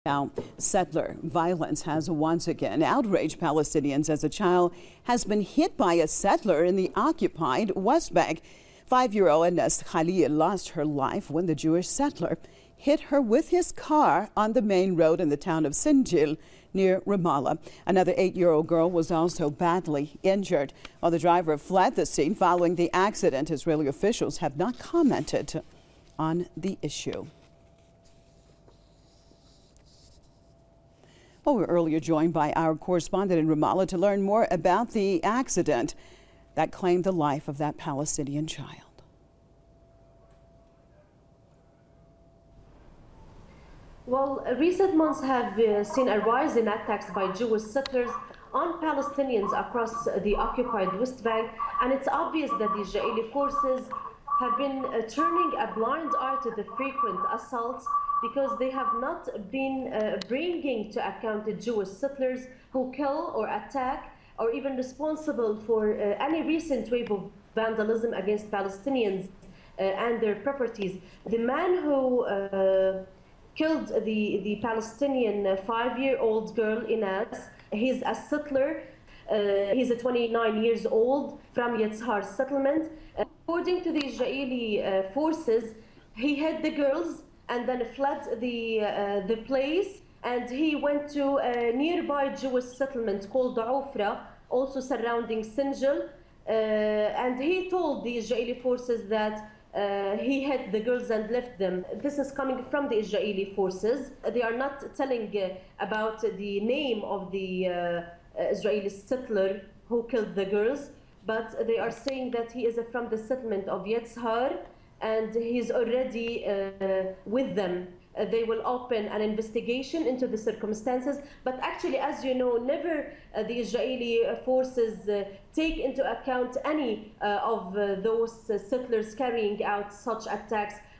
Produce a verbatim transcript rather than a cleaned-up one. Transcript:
Now, settler violence has once again outraged Palestinians as a child has been hit by a settler in the occupied West Bank. Five-year-old Anas Khalil lost her life when the Jewish settler hit her with his car on the main road in the town of Sinjil near Ramallah. Another eight-year-old girl was also badly injured. While the driver fled the scene following the accident, Israeli officials have not commented on the issue. Well, we were earlier joined by our correspondent in Ramallah to learn more about the accident that claimed the life of that Palestinian child. Well, recent months have uh, seen a rise in attacks by Jewish settlers on Palestinians across the occupied West Bank, and it's obvious that the Israeli forces have been uh, turning a blind eye to the frequent assaults because they have not been uh, bringing to account the Jewish settlers who kill or attack or even responsible for uh, any recent wave of vandalism against Palestinians uh, and their properties. The man who uh, killed the, the Palestinian five-year-old girl, Inas, he's a settler. Uh, he's a twenty-nine years old from Yitzhar settlement. According to the Israeli uh, forces, he hit the girls and then fled the, uh, the place, and he went to a nearby Jewish settlement called Ofra, also surrounding Sinjil, uh, and he told the Israeli forces that uh, he hit the girls and left them. This is coming from the Israeli forces. They are not telling uh, about the name of the uh, Israeli settler who killed the girls, but they are saying that he is from the settlement of Yitzhar, and he's already uh, with them. Uh, they will open an investigation into the circumstances, but actually, as you know, never uh, the Israeli forces uh, take into account any uh, of uh, those uh, settlers carrying out such attacks